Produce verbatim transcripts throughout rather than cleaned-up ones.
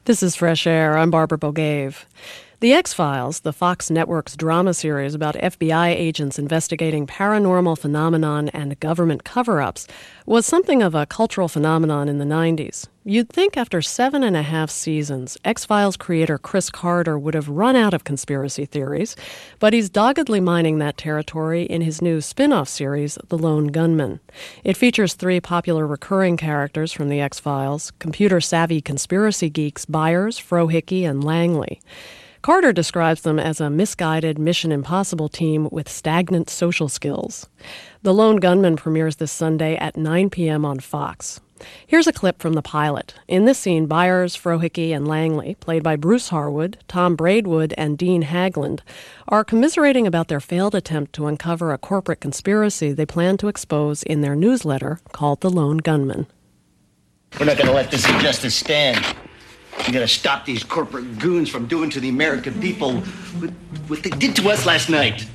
This is Fresh Air. I'm Barbara Bogave. The X-Files, the Fox Network's drama series about F B I agents investigating paranormal phenomenon and government cover-ups, was something of a cultural phenomenon in the nineties. You'd think after seven and a half seasons, X-Files creator Chris Carter would have run out of conspiracy theories, but he's doggedly mining that territory in his new spin-off series, The Lone Gunman. It features three popular recurring characters from the X-Files, computer-savvy conspiracy geeks Byers, Frohicke, and Langley. Carter describes them as a misguided Mission Impossible team with stagnant social skills. The Lone Gunman premieres this Sunday at nine p.m. on Fox. Here's a clip from the pilot. In this scene, Byers, Frohicke, and Langley, played by Bruce Harwood, Tom Braidwood, and Dean Haglund, are commiserating about their failed attempt to uncover a corporate conspiracy they plan to expose in their newsletter called The Lone Gunman. We're not going to let this injustice stand. We got to stop these corporate goons from doing to the American people what, what they did to us last night.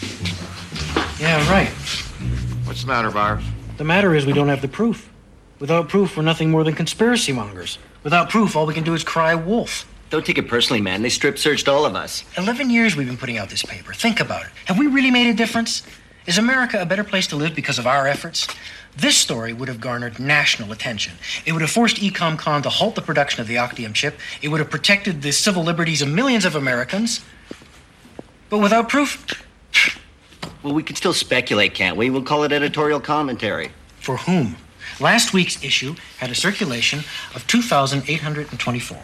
Yeah, right. What's the matter, Byers? The matter is we don't have the proof. Without proof, we're nothing more than conspiracy mongers. Without proof, all we can do is cry wolf. Don't take it personally, man. They strip-searched all of us. Eleven years we've been putting out this paper. Think about it. Have we really made a difference? Is America a better place to live because of our efforts? This story would have garnered national attention. It would have forced EcomCon to halt the production of the Octium chip. It would have protected the civil liberties of millions of Americans. But without proof? Well, we can still speculate, can't we? We'll call it editorial commentary. For whom? Last week's issue had a circulation of two thousand eight hundred twenty-four.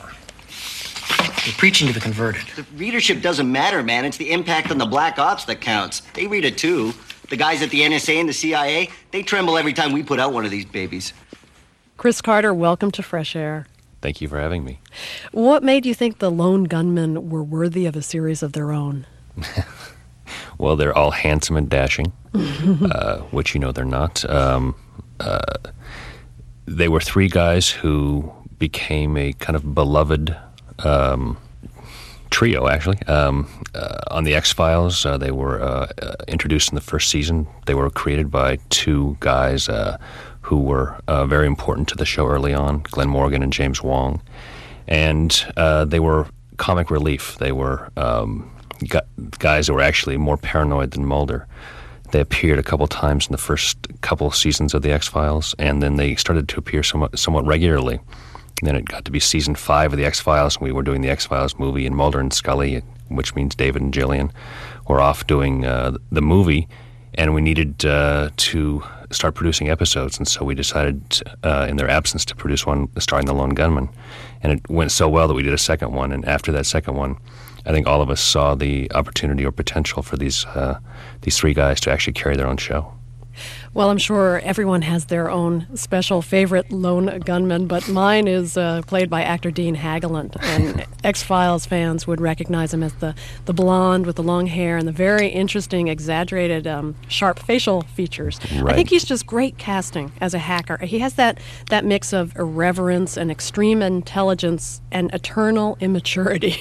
You're preaching to the converted. The readership doesn't matter, man. It's the impact on the black ops that counts. They read it, too. The guys at the N S A and the C I A, they tremble every time we put out one of these babies. Chris Carter, welcome to Fresh Air. Thank you for having me. What made you think the Lone Gunmen were worthy of a series of their own? Well, they're all handsome and dashing, uh, which you know they're not. Um, uh, they were three guys who became a kind of beloved um, trio, actually. Um, uh, on the X-Files, uh, they were uh, uh, introduced in the first season. They were created by two guys uh, who were uh, very important to the show early on, Glenn Morgan and James Wong. And uh, they were comic relief. They were um, guys who were actually more paranoid than Mulder. They appeared a couple times in the first couple seasons of the X-Files, and then they started to appear somewhat, somewhat regularly. And then it got to be season five of the X-Files, and we were doing the X-Files movie, and Mulder and Scully, which means David and Gillian, were off doing uh, the movie, and we needed uh, to start producing episodes, and so we decided uh, in their absence to produce one starring the Lone Gunman. And it went so well that we did a second one, and after that second one, I think all of us saw the opportunity or potential for these uh, these three guys to actually carry their own show. Well, I'm sure everyone has their own special favorite Lone Gunman, but mine is uh, played by actor Dean Haglund, and X-Files fans would recognize him as the, the blonde with the long hair and the very interesting, exaggerated, um, sharp facial features. Right. I think he's just great casting as a hacker. He has that, that mix of irreverence and extreme intelligence and eternal immaturity.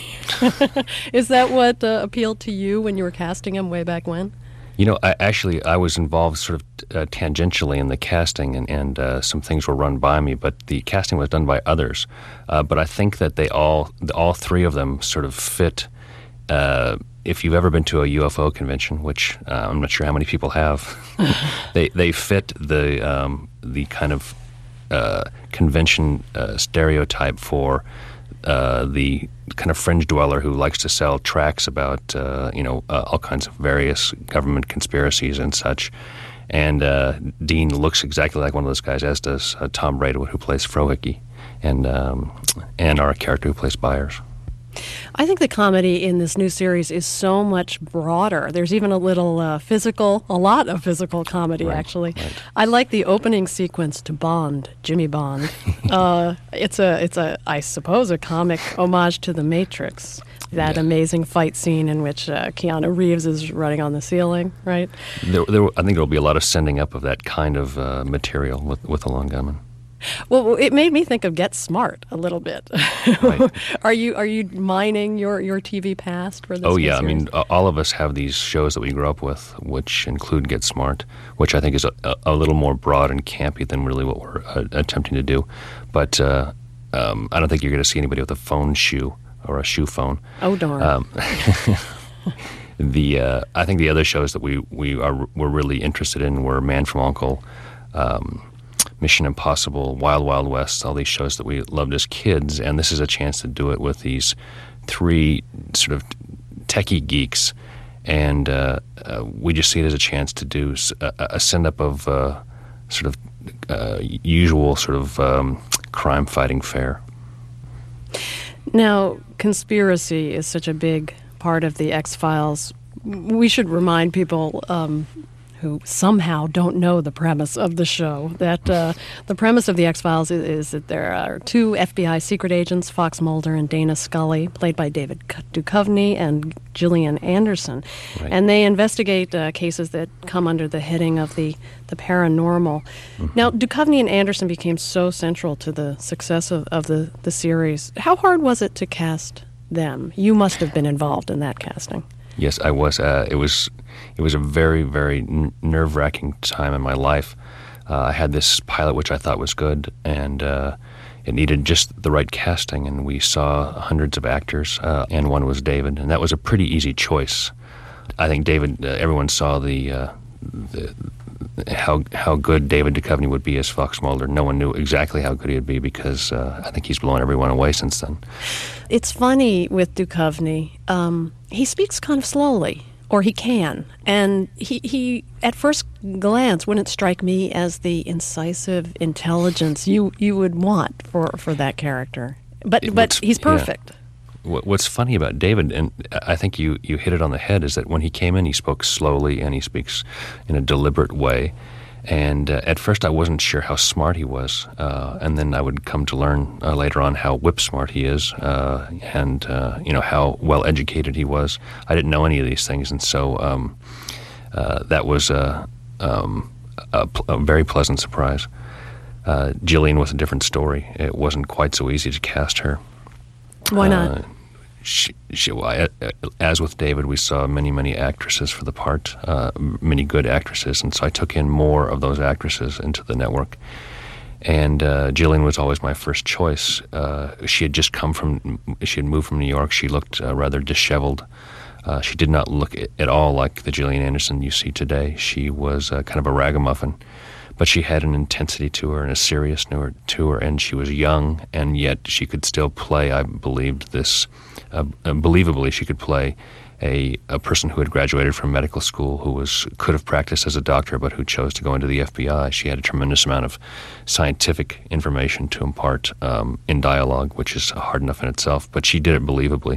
Is that what uh, appealed to you when you were casting him way back when? You know, I, actually, I was involved sort of uh, tangentially in the casting, and, and uh, some things were run by me, but the casting was done by others. Uh, but I think that they all, all three of them sort of fit. Uh, if you've ever been to a U F O convention, which uh, I'm not sure how many people have, they they fit the um, the kind of uh, convention uh, stereotype for Uh, the kind of fringe dweller who likes to sell tracts about, uh, you know, uh, all kinds of various government conspiracies and such. And uh, Dean looks exactly like one of those guys, as does uh, Tom Braidwood, who plays Frohicke, and um, and our character who plays Byers. I think the comedy in this new series is so much broader. There's even a little uh, physical, a lot of physical comedy, right, actually. Right. I like the opening sequence to Bond, Jimmy Bond. uh, it's a, it's a, I suppose, a comic homage to The Matrix. That yeah. amazing fight scene in which uh, Keanu Reeves is running on the ceiling, right? There, there, I think there will be a lot of sending up of that kind of uh, material with, with the Lone Gunman. Well, it made me think of Get Smart a little bit. Right. Are you are you mining your, your T V past for this? Oh yeah, series? I mean, all of us have these shows that we grew up with, which include Get Smart, which I think is a, a little more broad and campy than really what we're uh, attempting to do. But uh, um, I don't think you're going to see anybody with a phone shoe or a shoe phone. Oh, darn. Um, the uh, I think the other shows that we we are were really interested in were Man from U N C L E, um, Mission Impossible, Wild Wild West, all these shows that we loved as kids, and this is a chance to do it with these three sort of techie geeks, and uh, uh, we just see it as a chance to do a, a send-up of uh, sort of uh, usual sort of um, crime-fighting fare. Now, conspiracy is such a big part of the X-Files. We should remind people um, who somehow don't know the premise of the show that uh, the premise of the X-Files is, is that there are two F B I secret agents, Fox Mulder and Dana Scully, played by David Duchovny and Gillian Anderson. Right. And they investigate uh, cases that come under the heading of the, the paranormal. Mm-hmm. Now, Duchovny and Anderson became so central to the success of, of the, the series. How hard was it to cast them? You must have been involved in that casting. Yes, I was. Uh, it was it was a very, very n- nerve-wracking time in my life. Uh, I had this pilot which I thought was good, and uh, it needed just the right casting, and we saw hundreds of actors, uh, and one was David, and that was a pretty easy choice. I think David, uh, everyone saw the, uh, the how how good David Duchovny would be as Fox Mulder. No one knew exactly how good he would be because uh, I think he's blown everyone away since then. It's funny with Duchovny. Um, he speaks kind of slowly, or he can. And he, he, at first glance, wouldn't strike me as the incisive intelligence you, you would want for, for that character. But It- but what's- he's perfect. yeah. What- What's funny about David, and I think you, you hit it on the head, is that when he came in, he spoke slowly and he speaks in a deliberate way. And uh, at first I wasn't sure how smart he was, uh, and then I would come to learn uh, later on how whip-smart he is, uh, and uh, you know how well-educated he was. I didn't know any of these things, and so um, uh, that was a, um, a, pl- a very pleasant surprise. Uh, Gillian was a different story. It wasn't quite so easy to cast her. Why not? Uh, she, she, well, I- as with David, we saw many, many actresses for the part, uh, many good actresses, and so I took in more of those actresses into the network. And uh, Gillian was always my first choice. Uh, she had just come from, she had moved from New York. She looked uh, rather disheveled. Uh, she did not look at all like the Gillian Anderson you see today. She was uh, kind of a ragamuffin. But she had an intensity to her and a seriousness to her, and she was young, and yet she could still play, I believed, this, uh, believably she could play a, a person who had graduated from medical school, who was could have practiced as a doctor, but who chose to go into the F B I. She had a tremendous amount of scientific information to impart um, in dialogue, which is hard enough in itself, but she did it believably.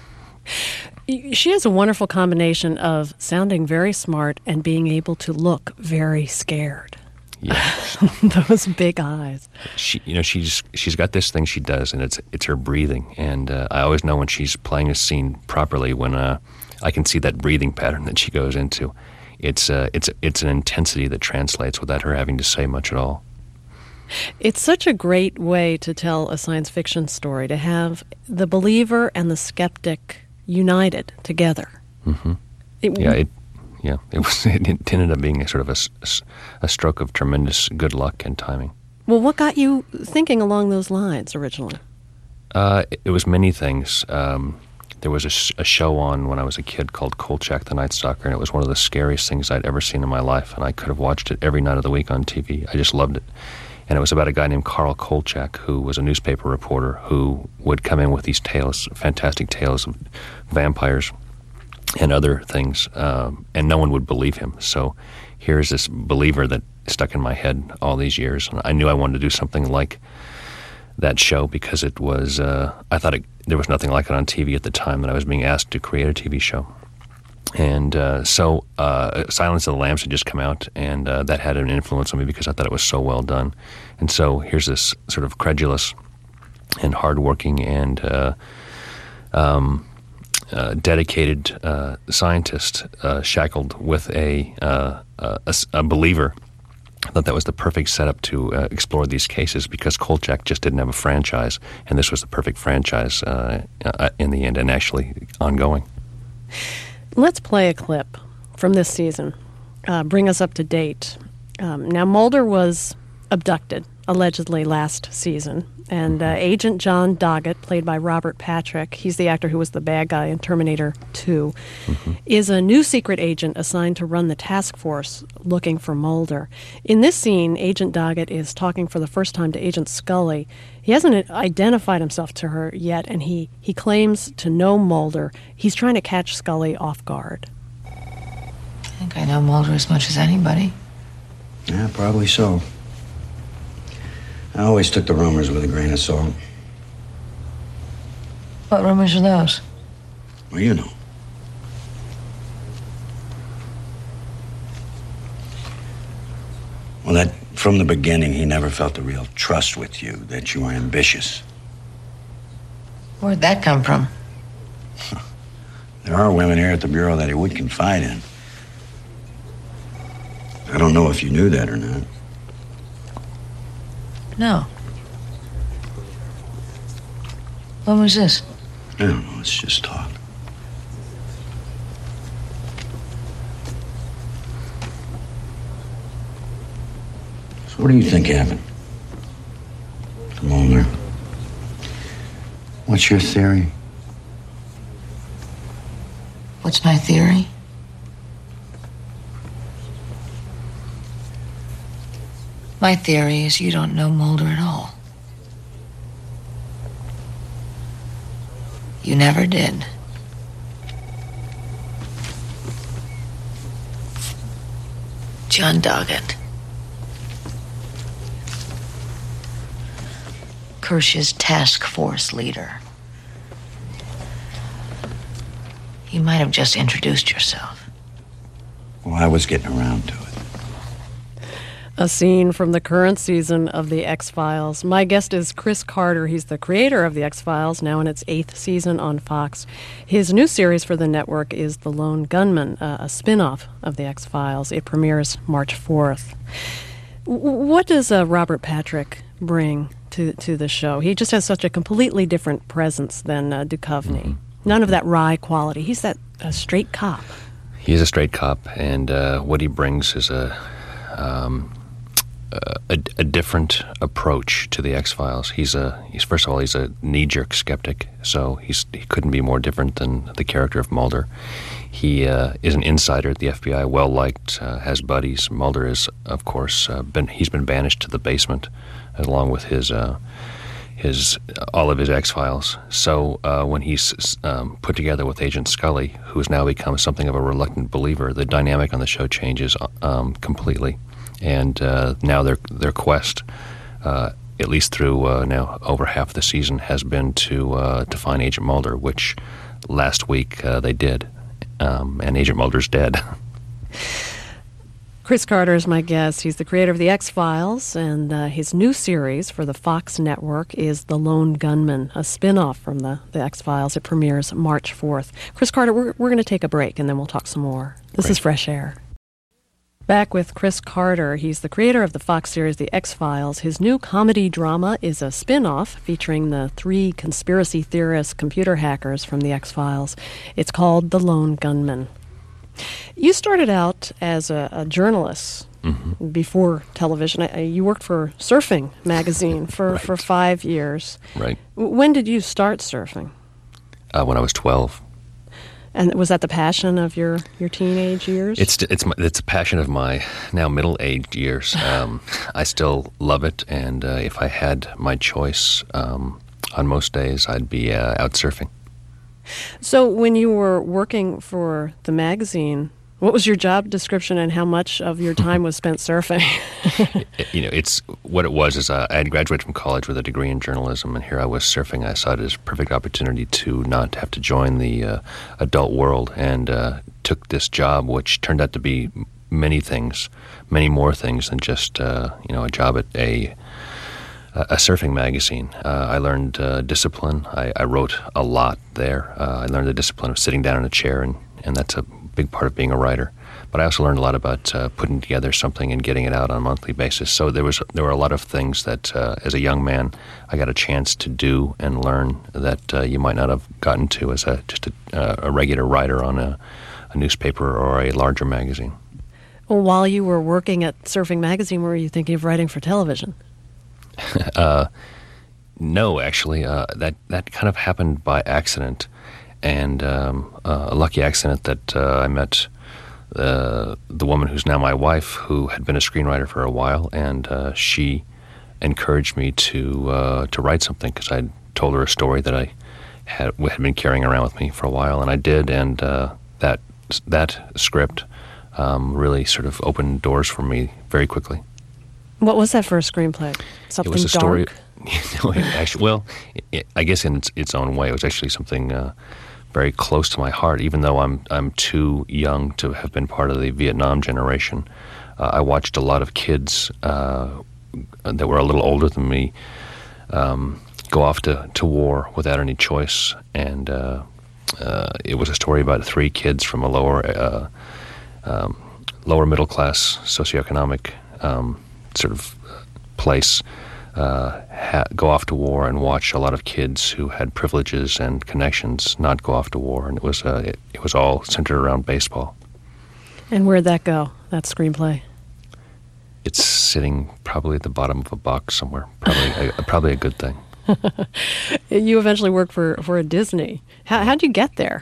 She has a wonderful combination of sounding very smart and being able to look very scared. Yeah. Those big eyes. She, you know, she's she's got this thing she does, and it's it's her breathing. And uh, I always know when she's playing a scene properly when uh, I can see that breathing pattern that she goes into. It's uh, it's it's an intensity that translates without her having to say much at all. It's such a great way to tell a science fiction story, to have the believer and the skeptic united together. Mm-hmm. It, Yeah, it yeah it was it ended up being a sort of a, s- a stroke of tremendous good luck and timing. Well, what got you thinking along those lines originally? Uh, it, it was many things. Um, there was a, sh- a show on when I was a kid called Kolchak the Night Stalker, and it was one of the scariest things I'd ever seen in my life, and I could have watched it every night of the week on T V. I just loved it. And it was about a guy named Carl Kolchak, who was a newspaper reporter who would come in with these tales, fantastic tales of vampires and other things, um, and no one would believe him. So here's this believer that stuck in my head all these years, and I knew I wanted to do something like that show because it was, uh, I thought it, there was nothing like it on T V at the time that I was being asked to create a T V show. And uh, so uh, Silence of the Lambs had just come out, and uh, that had an influence on me because I thought it was so well done. And so here's this sort of credulous and hardworking and uh, um, uh, dedicated uh, scientist uh, shackled with a, uh, a, a believer. I thought that was the perfect setup to uh, explore these cases because Kolchak just didn't have a franchise, and this was the perfect franchise uh, uh, in the end and actually ongoing. Let's play a clip from this season. Uh, bring us up to date. Um, now, Mulder was abducted allegedly last season. And uh, Agent John Doggett, played by Robert Patrick, he's the actor who was the bad guy in Terminator two, mm-hmm. is a new secret agent assigned to run the task force looking for Mulder. In this scene, Agent Doggett is talking for the first time to Agent Scully. He hasn't identified himself to her yet, and he, he claims to know Mulder. He's trying to catch Scully off guard. I think I know Mulder as much as anybody. Yeah, probably so. I always took the rumors with a grain of salt. What rumors are those? Well, you know. Well, that from the beginning, he never felt a real trust with you, that you were ambitious. Where'd that come from? There are women here at the Bureau that he would confide in. I don't know if you knew that or not. No. When was this? I don't know, it's just talk. So what do you think happened to Mulder? What's your theory? What's my theory? My theory is you don't know Mulder at all. You never did. John Doggett. Kirsch's task force leader. You might have just introduced yourself. Well, I was getting around to it. A scene from the current season of The X-Files. My guest is Chris Carter. He's the creator of The X-Files, now in its eighth season on Fox. His new series for the network is The Lone Gunman, uh, a spin-off of The X-Files. It premieres March fourth. W- what does uh, Robert Patrick bring to, to the show? He just has such a completely different presence than uh, Duchovny. Mm-hmm. None of that wry quality. He's that uh, straight cop. He is a straight cop, and uh, what he brings is a... Um, Uh, a, a different approach to the X-Files. He's a he's first of all he's a knee-jerk skeptic, so he's he couldn't be more different than the character of Mulder. He uh, is an insider at the F B I, well liked, uh, has buddies. Mulder is, of course, uh, been he's been banished to the basement, along with his uh, his uh, all of his X-Files. So uh, when he's um, put together with Agent Scully, who has now become something of a reluctant believer, the dynamic on the show changes um, completely. And uh, now their their quest, uh, at least through uh, now over half the season, has been to uh, to find Agent Mulder, which last week uh, they did, um, and Agent Mulder's dead. Chris Carter is my guest. He's the creator of The X-Files, and uh, his new series for the Fox network is The Lone Gunman, a spin-off from the, the X-Files. It premieres March fourth. Chris Carter, we're, we're going to take a break, and then we'll talk some more. This Great. is Fresh Air. Back with Chris Carter. He's the creator of the Fox series The X-Files. His new comedy drama is a spin-off featuring the three conspiracy theorist computer hackers from The X-Files. It's called The Lone Gunman. You started out as a, a journalist mm-hmm. before television. I, you worked for Surfing magazine for, right. for five years. Right. When did you start surfing? Uh, when I was twelve. And was that the passion of your, your teenage years? It's it's my, it's a passion of my now middle-aged years. Um, I still love it, and uh, if I had my choice, um, on most days I'd be uh, out surfing. So when you were working for the magazine, what was your job description, and how much of your time was spent surfing? You know, it's what it was is uh, I had graduated from college with a degree in journalism, and here I was surfing. I saw it as a perfect opportunity to not have to join the uh, adult world, and uh, took this job, which turned out to be many things, many more things than just uh, you know a job at a a surfing magazine. Uh, I learned uh, discipline. I, I wrote a lot there. Uh, I learned the discipline of sitting down in a chair, and, and that's a big part of being a writer. But I also learned a lot about uh, putting together something and getting it out on a monthly basis. So there was there were a lot of things that, uh, as a young man, I got a chance to do and learn that uh, you might not have gotten to as a just a, uh, a regular writer on a, a newspaper or a larger magazine. Well, while you were working at Surfing magazine, were you thinking of writing for television? uh, no, actually, uh, that that kind of happened by accident, and um, uh, a lucky accident that uh, I met uh, the woman who's now my wife, who had been a screenwriter for a while, and uh, she encouraged me to uh, to write something because I'd told her a story that I had had been carrying around with me for a while, and I did, and uh, that that script um, really sort of opened doors for me very quickly. What was that first screenplay? Something it was a dark? story. No, it actually, well, it, I guess in its, its own way, it was actually something uh, very close to my heart. Even though I'm I'm too young to have been part of the Vietnam generation, uh, I watched a lot of kids uh, that were a little older than me um, go off to, to war without any choice, and uh, uh, it was a story about three kids from a lower uh, um, lower middle class socioeconomic um, sort of place. Uh, ha- go off to war and watch a lot of kids who had privileges and connections not go off to war, and it was uh, it, it was all centered around baseball. And where'd that go, that screenplay? It's sitting probably at the bottom of a box somewhere. Probably a, probably a good thing. You eventually worked for, for a Disney. How, how'd you get there?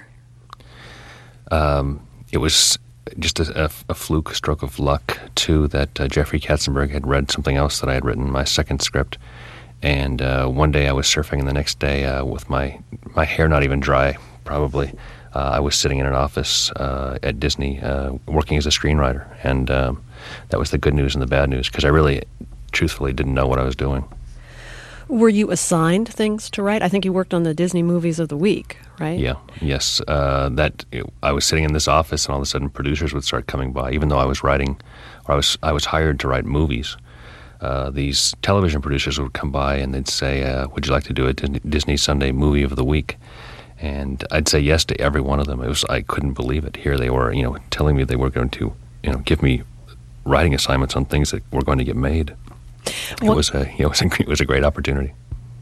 Um, it was just a, a, a fluke, stroke of luck, too, that uh, Jeffrey Katzenberg had read something else that I had written, my second script. And uh, one day I was surfing, and the next day, uh, with my, my hair not even dry, probably, uh, I was sitting in an office uh, at Disney uh, working as a screenwriter. And um, that was the good news and the bad news, because I really, truthfully, didn't know what I was doing. Were you assigned things to write? I think you worked on the Disney Movies of the Week, right? Yeah, yes. Uh, that I was sitting in this office, and all of a sudden producers would start coming by, even though I was writing, or I was I was hired to write movies. Uh, these television producers would come by, and they'd say, uh, would you like to do a Disney Sunday Movie of the Week? And I'd say yes to every one of them. It was I couldn't believe it. Here they were, you know, telling me they were going to, you know, give me writing assignments on things that were going to get made. It Well, was a it was a, it was a great opportunity.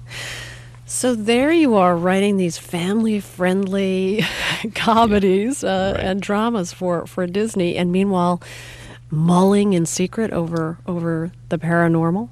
So there you are writing these family-friendly comedies uh, Right. and dramas for, for Disney, and meanwhile mulling in secret over over the paranormal.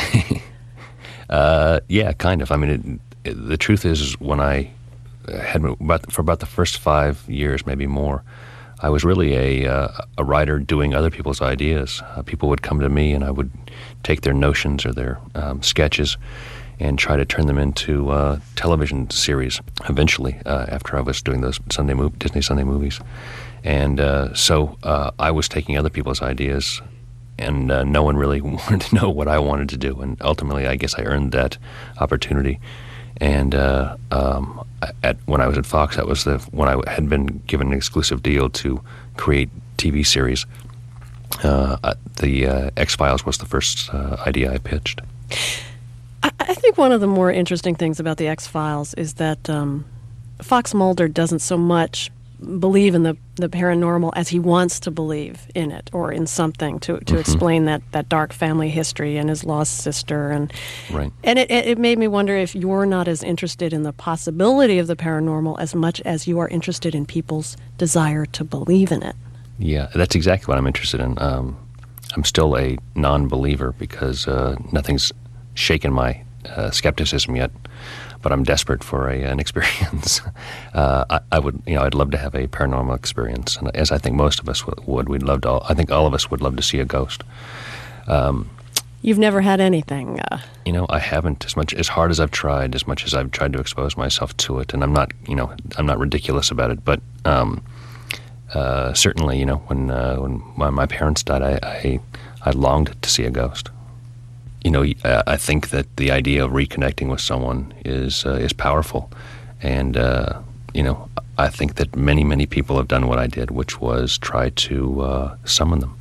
Uh, yeah, kind of. I mean, it, it, the truth is, when I had about for about the first five years, maybe more, I was really a uh, a writer doing other people's ideas. Uh, people would come to me, and I would take their notions or their um, sketches and try to turn them into uh, television series. Eventually, uh, after I was doing those Sunday mo- Disney Sunday movies, and uh, so uh, I was taking other people's ideas, and uh, no one really wanted to know what I wanted to do. And ultimately, I guess I earned that opportunity. And uh, um, at when I was at Fox, that was the when I had been given an exclusive deal to create T V series. Uh, the uh, X-Files was the first uh, idea I pitched. I, I think one of the more interesting things about the X-Files is that um, Fox Mulder doesn't so much believe in the, the paranormal as he wants to believe in it or in something to, to Mm-hmm. explain that, that dark family history and his lost sister. And Right. and it, it made me wonder if you're not as interested in the possibility of the paranormal as much as you are interested in people's desire to believe in it. Yeah, that's exactly what I'm interested in. Um, I'm still a non-believer because uh, nothing's shaken my uh, skepticism yet, but I'm desperate for a, an experience. uh, I, I would, you know, I'd love to have a paranormal experience, and as I think most of us w- would, we'd love to. All, I think all of us would love to see a ghost. Um, You've never had anything. Uh, you know, I haven't as much as hard as I've tried, as much as I've tried to expose myself to it, and I'm not, you know, I'm not ridiculous about it, but. Um, Uh, certainly, you know, when uh, when my, my parents died, I, I I longed to see a ghost. You know, I think that the idea of reconnecting with someone is uh, is powerful, and uh, you know, I think that many many people have done what I did, which was try to uh, summon them.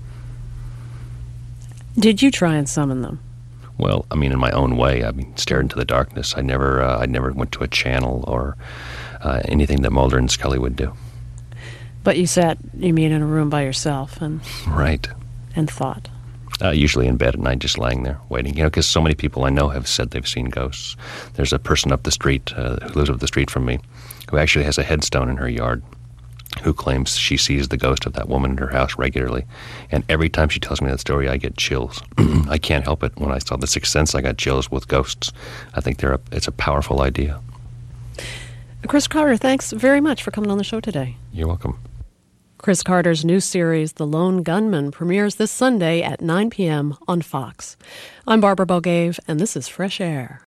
did you try and summon them? Well, I mean, in my own way. I mean, stared into the darkness. I never uh, I never went to a channel or uh, anything that Mulder and Scully would do. But you sat, you mean, in a room by yourself and Right. and thought. Uh, usually in bed at night, just lying there waiting. You know, because so many people I know have said they've seen ghosts. There's a person up the street uh, who lives up the street from me, who actually has a headstone in her yard who claims she sees the ghost of that woman in her house regularly. And every time she tells me that story, I get chills. I can't help it. When I saw The Sixth Sense, I got chills with ghosts. I think they're a, it's a powerful idea. Chris Carter, thanks very much for coming on the show today. You're welcome. Chris Carter's new series, The Lone Gunman, premieres this Sunday at nine p.m. on Fox. I'm Barbara Bogaev, and this is Fresh Air.